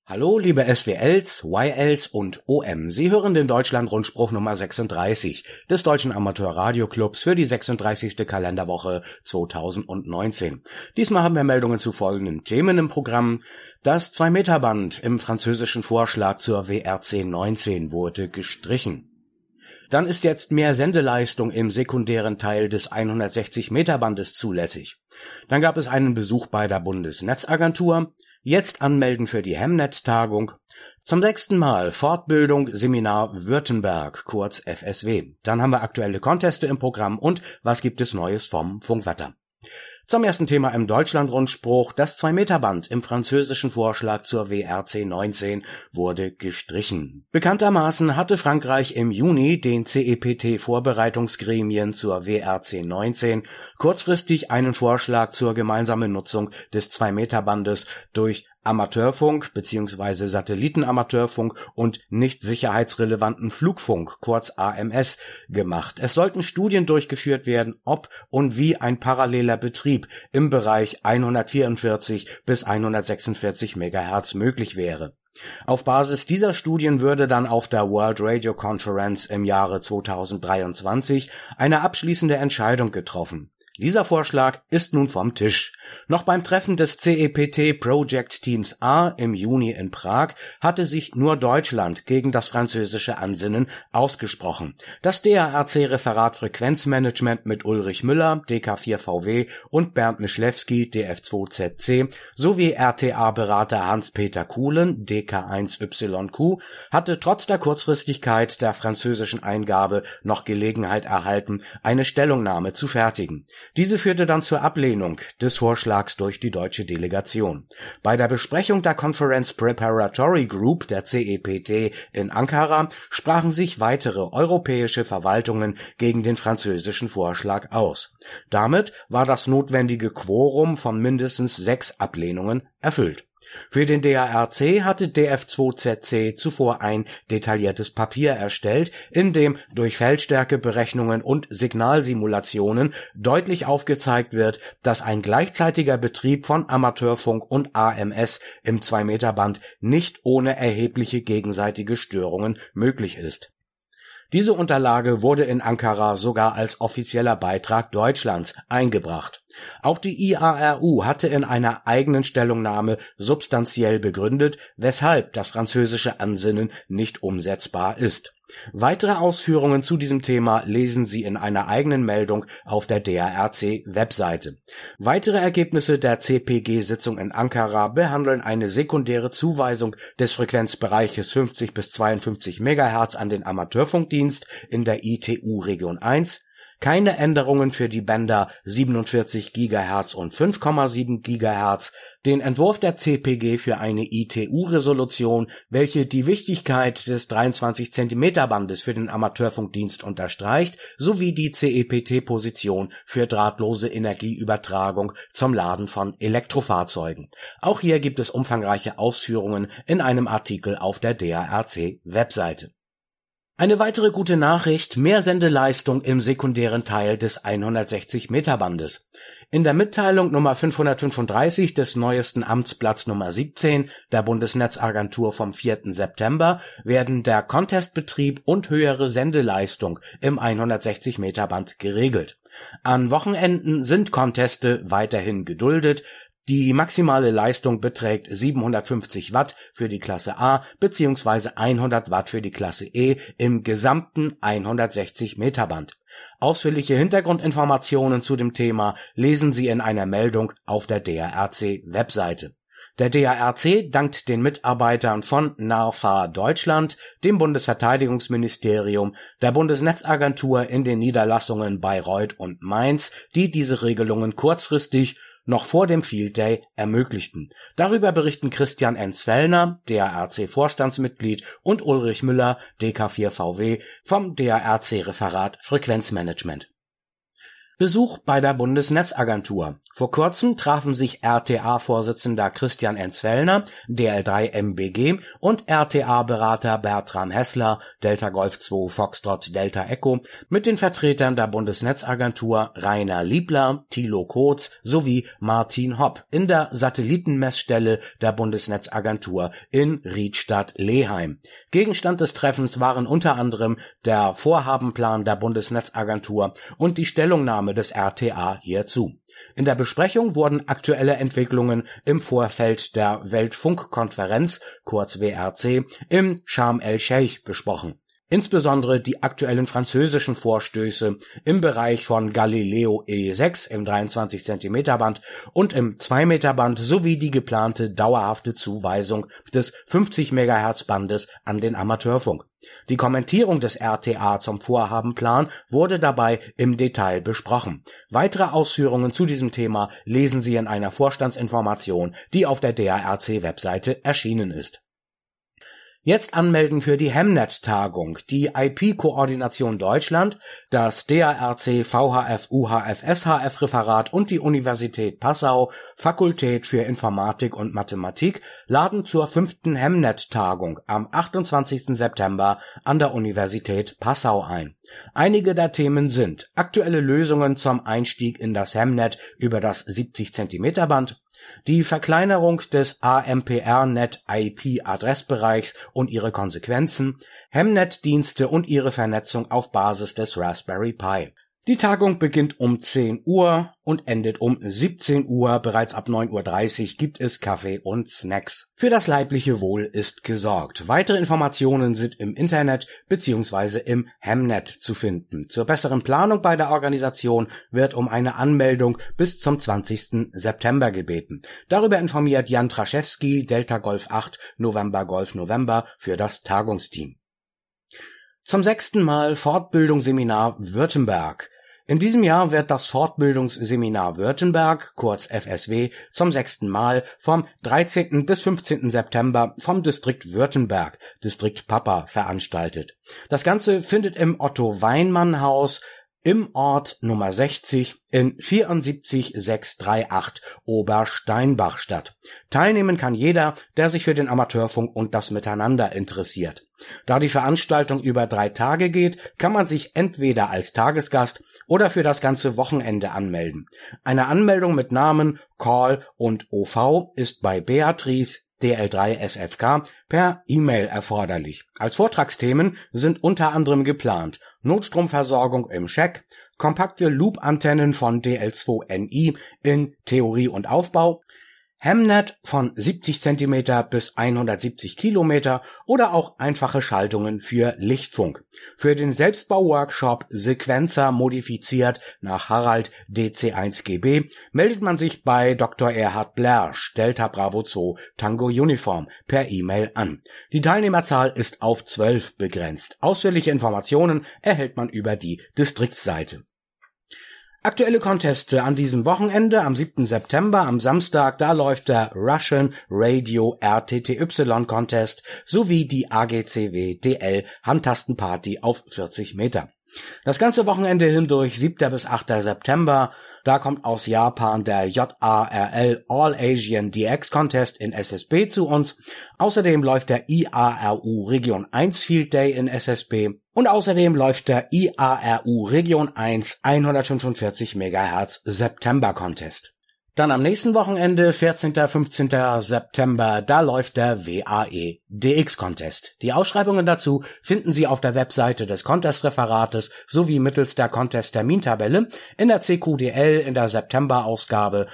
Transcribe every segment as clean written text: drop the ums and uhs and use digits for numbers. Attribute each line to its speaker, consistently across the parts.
Speaker 1: Hallo, liebe SWLs, YLs und OM. Sie hören den Deutschlandrundspruch Nummer 36 des Deutschen Amateurradioclubs für die 36. Kalenderwoche 2019. Diesmal haben wir Meldungen zu folgenden Themen im Programm. Das 2-Meter-Band im französischen Vorschlag zur WRC 19 wurde gestrichen. Dann ist jetzt mehr Sendeleistung im sekundären Teil des 160-Meter-Bandes zulässig. Dann gab es einen Besuch bei der Bundesnetzagentur. Jetzt anmelden für die Hemnet-Tagung. Zum 6. Mal Fortbildung Seminar Württemberg, kurz FSW. Dann haben wir aktuelle Conteste im Programm und was gibt es Neues vom Funkwetter. Zum ersten Thema im Deutschlandrundspruch. Das 2-Meter-Band im französischen Vorschlag zur WRC 19 wurde gestrichen. Bekanntermaßen hatte Frankreich im Juni den CEPT-Vorbereitungsgremien zur WRC 19 kurzfristig einen Vorschlag zur gemeinsamen Nutzung des 2-Meter-Bandes durch Amateurfunk bzw. Satellitenamateurfunk und nicht sicherheitsrelevanten Flugfunk, kurz AMS, gemacht. Es sollten Studien durchgeführt werden, ob und wie ein paralleler Betrieb im Bereich 144 bis 146 MHz möglich wäre. Auf Basis dieser Studien würde dann auf der World Radio Conference im Jahre 2023 eine abschließende Entscheidung getroffen. Dieser Vorschlag ist nun vom Tisch. Noch beim Treffen des CEPT Project Teams A im Juni in Prag hatte sich nur Deutschland gegen das französische Ansinnen ausgesprochen. Das DARC-Referat Frequenzmanagement mit Ulrich Müller, DK4VW und Bernd Mischlewski, DF2ZC, sowie RTA-Berater Hans-Peter Kuhlen, DK1YQ, hatte trotz der Kurzfristigkeit der französischen Eingabe noch Gelegenheit erhalten, eine Stellungnahme zu fertigen. Diese führte dann zur Ablehnung des Vorschlags durch die deutsche Delegation. Bei der Besprechung der Conference Preparatory Group der CEPT in Ankara sprachen sich weitere europäische Verwaltungen gegen den französischen Vorschlag aus. Damit war das notwendige Quorum von mindestens 6 Ablehnungen erfüllt. Für den DARC hatte DF2ZC zuvor ein detailliertes Papier erstellt, in dem durch Feldstärkeberechnungen und Signalsimulationen deutlich aufgezeigt wird, dass ein gleichzeitiger Betrieb von Amateurfunk und AMS im 2-Meter-Band nicht ohne erhebliche gegenseitige Störungen möglich ist. Diese Unterlage wurde in Ankara sogar als offizieller Beitrag Deutschlands eingebracht. Auch die IARU hatte in einer eigenen Stellungnahme substanziell begründet, weshalb das französische Ansinnen nicht umsetzbar ist. Weitere Ausführungen zu diesem Thema lesen Sie in einer eigenen Meldung auf der DARC-Webseite. Weitere Ergebnisse der CPG-Sitzung in Ankara behandeln eine sekundäre Zuweisung des Frequenzbereiches 50 bis 52 MHz an den Amateurfunkdienst in der ITU Region 1, keine Änderungen für die Bänder 47 GHz und 5,7 GHz, den Entwurf der CPG für eine ITU-Resolution, welche die Wichtigkeit des 23 cm-Bandes für den Amateurfunkdienst unterstreicht, sowie die CEPT-Position für drahtlose Energieübertragung zum Laden von Elektrofahrzeugen. Auch hier gibt es umfangreiche Ausführungen in einem Artikel auf der DARC-Webseite. Eine weitere gute Nachricht: mehr Sendeleistung im sekundären Teil des 160-Meter-Bandes. In der Mitteilung Nummer 535 des neuesten Amtsblatts Nummer 17 der Bundesnetzagentur vom 4. September werden der Contestbetrieb und höhere Sendeleistung im 160-Meter-Band geregelt. An Wochenenden sind Conteste weiterhin geduldet. Die maximale Leistung beträgt 750 Watt für die Klasse A bzw. 100 Watt für die Klasse E im gesamten 160-Meter-Band. Ausführliche Hintergrundinformationen zu dem Thema lesen Sie in einer Meldung auf der DARC-Webseite. Der DARC dankt den Mitarbeitern von NARFA Deutschland, dem Bundesverteidigungsministerium, der Bundesnetzagentur in den Niederlassungen Bayreuth und Mainz, die diese Regelungen kurzfristig noch vor dem Field Day ermöglichten. Darüber berichten Christian Enzfellner, DARC-Vorstandsmitglied, und Ulrich Müller, DK4VW, vom DARC-Referat Frequenzmanagement. Besuch bei der Bundesnetzagentur. Vor kurzem trafen sich RTA-Vorsitzender Christian Enzfellner, DL3 MBG, und RTA-Berater Bertram Hessler, Delta Golf 2 Foxtrot Delta Echo, mit den Vertretern der Bundesnetzagentur Rainer Liebler, Thilo Kotz sowie Martin Hopp in der Satellitenmessstelle der Bundesnetzagentur in Riedstadt-Leheim. Gegenstand des Treffens waren unter anderem der Vorhabenplan der Bundesnetzagentur und die Stellungnahme des RTA hierzu. In der Besprechung wurden aktuelle Entwicklungen im Vorfeld der Weltfunkkonferenz, kurz WRC, im Sharm el-Sheikh besprochen. Insbesondere die aktuellen französischen Vorstöße im Bereich von Galileo E6 im 23 cm Band und im 2 Meter Band sowie die geplante dauerhafte Zuweisung des 50 MHz Bandes an den Amateurfunk. Die Kommentierung des RTA zum Vorhabenplan wurde dabei im Detail besprochen. Weitere Ausführungen zu diesem Thema lesen Sie in einer Vorstandsinformation, die auf der DARC-Webseite erschienen ist. Jetzt anmelden für die Hemnet-Tagung. Die IP-Koordination Deutschland, das DARC VHF UHF SHF Referat und die Universität Passau, Fakultät für Informatik und Mathematik, laden zur 5. Hemnet-Tagung am 28. September an der Universität Passau ein. Einige der Themen sind aktuelle Lösungen zum Einstieg in das Hemnet über das 70 cm Band, die Verkleinerung des AMPR-Net-IP-Adressbereichs und ihre Konsequenzen, Hemnet-Dienste und ihre Vernetzung auf Basis des Raspberry Pi. Die Tagung beginnt um 10 Uhr und endet um 17 Uhr. Bereits ab 9:30 Uhr gibt es Kaffee und Snacks. Für das leibliche Wohl ist gesorgt. Weitere Informationen sind im Internet bzw. im Hemnet zu finden. Zur besseren Planung bei der Organisation wird um eine Anmeldung bis zum 20. September gebeten. Darüber informiert Jan Traschewski, Delta Golf 8, November Golf November für das Tagungsteam. Zum 6. Mal Fortbildungsseminar Württemberg. In diesem Jahr wird das Fortbildungsseminar Württemberg, kurz FSW, zum 6. Mal vom 13. bis 15. September vom Distrikt Württemberg, Distrikt Papa, veranstaltet. Das Ganze findet im Otto-Weinmann-Haus im Ort Nummer 60 in 74638 Obersteinbach statt. Teilnehmen kann jeder, der sich für den Amateurfunk und das Miteinander interessiert. Da die Veranstaltung über 3 Tage geht, kann man sich entweder als Tagesgast oder für das ganze Wochenende anmelden. Eine Anmeldung mit Namen, Call und OV ist bei Beatrice DL3 SFK per E-Mail erforderlich. Als Vortragsthemen sind unter anderem geplant Notstromversorgung im Scheck, kompakte Loop-Antennen von DL2NI in Theorie und Aufbau, Hemnet von 70 cm bis 170 km oder auch einfache Schaltungen für Lichtfunk. Für den Selbstbau-Workshop Sequenzer modifiziert nach Harald DC1GB meldet man sich bei Dr. Erhard Blersch, Delta Bravo 2 Tango Uniform, per E-Mail an. Die Teilnehmerzahl ist auf 12 begrenzt. Ausführliche Informationen erhält man über die Distriktsseite. Aktuelle Conteste an diesem Wochenende, am 7. September, am Samstag, da läuft der Russian Radio RTTY Contest sowie die AGCW DL Handtastenparty auf 40 Meter. Das ganze Wochenende hindurch, 7. bis 8. September, da kommt aus Japan der JARL All Asian DX Contest in SSB zu uns. Außerdem läuft der IARU Region 1 Field Day in SSB. Und außerdem läuft der IARU Region 1 145 MHz September Contest. Dann am nächsten Wochenende, 14. 15. September, da läuft der WAE DX Contest. Die Ausschreibungen dazu finden Sie auf der Webseite des Contest-Referates sowie mittels der Contest-Termintabelle in der CQDL in der September-Ausgabe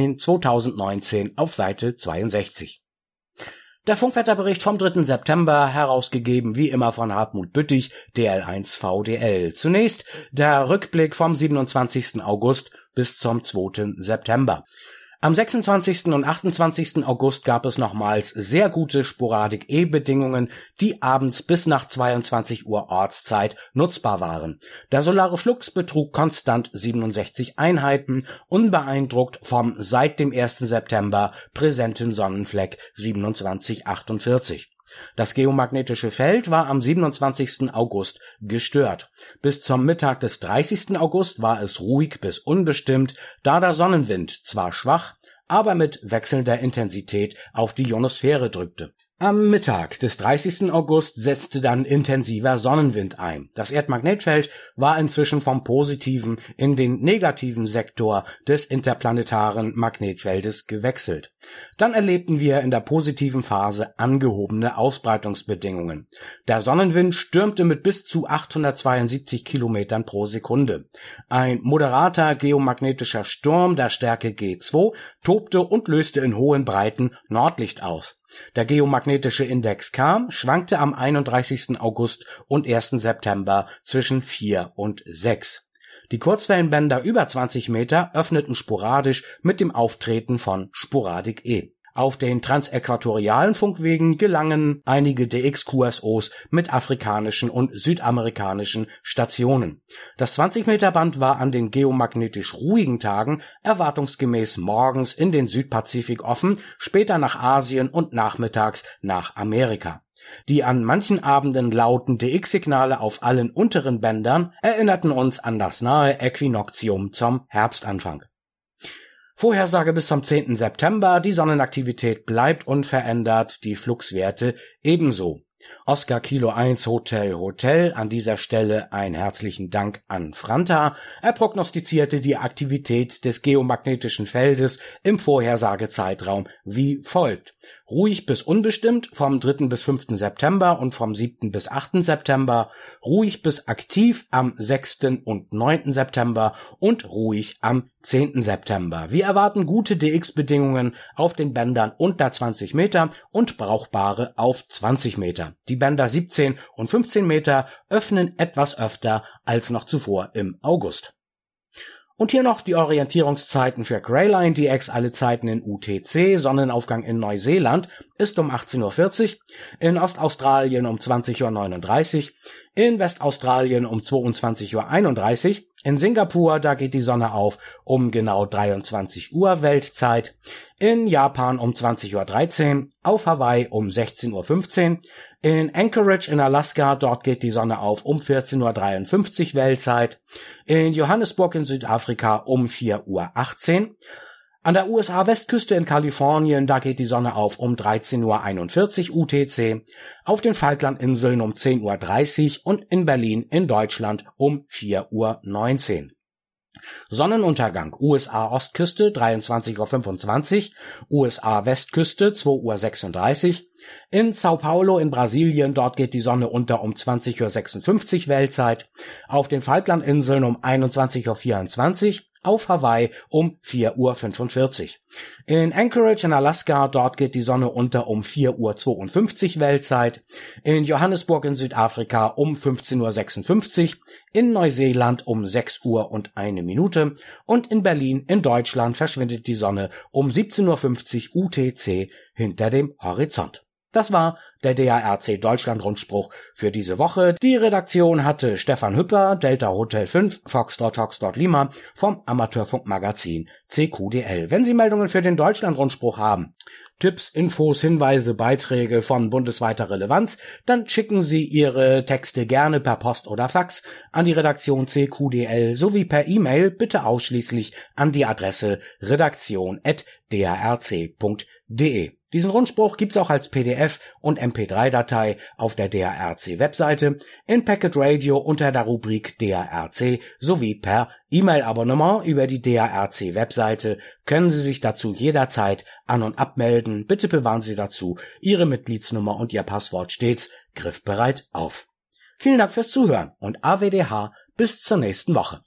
Speaker 1: 9/2019 auf Seite 62. Der Funkwetterbericht vom 3. September, herausgegeben wie immer von Hartmut Büttig, DL1 VDL. Zunächst der Rückblick vom 27. August bis zum 2. September. Am 26. und 28. August gab es nochmals sehr gute Sporadik-E-Bedingungen, die abends bis nach 22 Uhr Ortszeit nutzbar waren. Der solare Flux betrug konstant 67 Einheiten, unbeeindruckt vom seit dem 1. September präsenten Sonnenfleck 2748. Das geomagnetische Feld war am 27. August gestört. Bis zum Mittag des 30. August war es ruhig bis unbestimmt, da der Sonnenwind zwar schwach, aber mit wechselnder Intensität auf die Ionosphäre drückte. Am Mittag des 30. August setzte dann intensiver Sonnenwind ein. Das Erdmagnetfeld war inzwischen vom positiven in den negativen Sektor des interplanetaren Magnetfeldes gewechselt. Dann erlebten wir in der positiven Phase angehobene Ausbreitungsbedingungen. Der Sonnenwind stürmte mit bis zu 872 Kilometern pro Sekunde. Ein moderater geomagnetischer Sturm der Stärke G2 tobte und löste in hohen Breiten Nordlicht aus. Der geomagnetische Index K schwankte am 31. August und 1. September zwischen 4 und 6. Die Kurzwellenbänder über 20 Meter öffneten sporadisch mit dem Auftreten von Sporadik E. Auf den transäquatorialen Funkwegen gelangen einige DX-QSOs mit afrikanischen und südamerikanischen Stationen. Das 20-Meter-Band war an den geomagnetisch ruhigen Tagen erwartungsgemäß morgens in den Südpazifik offen, später nach Asien und nachmittags nach Amerika. Die an manchen Abenden lauten DX-Signale auf allen unteren Bändern erinnerten uns an das nahe Äquinoktium zum Herbstanfang. Vorhersage bis zum 10. September, die Sonnenaktivität bleibt unverändert, die Fluxwerte ebenso. Oscar Kilo 1 Hotel, an dieser Stelle einen herzlichen Dank an Franta. Er prognostizierte die Aktivität des geomagnetischen Feldes im Vorhersagezeitraum wie folgt. Ruhig bis unbestimmt vom 3. bis 5. September und vom 7. bis 8. September, ruhig bis aktiv am 6. und 9. September und ruhig am 10. September. Wir erwarten gute DX-Bedingungen auf den Bändern unter 20 Meter und brauchbare auf 20 Meter. Die Bänder 17 und 15 Meter öffnen etwas öfter als noch zuvor im August. Und hier noch die Orientierungszeiten für Greyline DX, alle Zeiten in UTC. Sonnenaufgang in Neuseeland ist um 18:40 Uhr, in Ostaustralien um 20:39 Uhr, in Westaustralien um 22:31 Uhr, in Singapur, da geht die Sonne auf um genau 23 Uhr Weltzeit, in Japan um 20:13 Uhr, auf Hawaii um 16:15 Uhr, in Anchorage in Alaska, dort geht die Sonne auf um 14:53 Uhr Weltzeit, in Johannesburg in Südafrika um 4:18 Uhr, an der USA-Westküste in Kalifornien, da geht die Sonne auf um 13:41 Uhr UTC, auf den Falklandinseln um 10:30 Uhr und in Berlin in Deutschland um 4:19 Uhr. Sonnenuntergang USA-Ostküste 23:25 Uhr, USA-Westküste 2:36 Uhr, in Sao Paulo in Brasilien, dort geht die Sonne unter um 20:56 Uhr Weltzeit, auf den Falklandinseln um 21:24 Uhr, auf Hawaii um 4:45 Uhr. In Anchorage in Alaska, dort geht die Sonne unter um 4:52 Uhr Weltzeit. In Johannesburg in Südafrika um 15:56 Uhr. In Neuseeland um 6:01 und in Berlin in Deutschland verschwindet die Sonne um 17:50 UTC hinter dem Horizont. Das war der DARC Deutschland-Rundspruch für diese Woche. Die Redaktion hatte Stefan Hüpper, Delta Hotel 5, Foxtrot Lima vom Amateurfunkmagazin CQDL. Wenn Sie Meldungen für den Deutschland-Rundspruch haben, Tipps, Infos, Hinweise, Beiträge von bundesweiter Relevanz, dann schicken Sie Ihre Texte gerne per Post oder Fax an die Redaktion CQDL sowie per E-Mail, bitte ausschließlich an die Adresse redaktion@darc.de. Diesen Rundspruch gibt's auch als PDF und MP3-Datei auf der DARC-Webseite, in Packet Radio unter der Rubrik DARC sowie per E-Mail-Abonnement über die DARC-Webseite können Sie sich dazu jederzeit an- und abmelden. Bitte bewahren Sie dazu Ihre Mitgliedsnummer und Ihr Passwort stets griffbereit auf. Vielen Dank fürs Zuhören und AWDH bis zur nächsten Woche.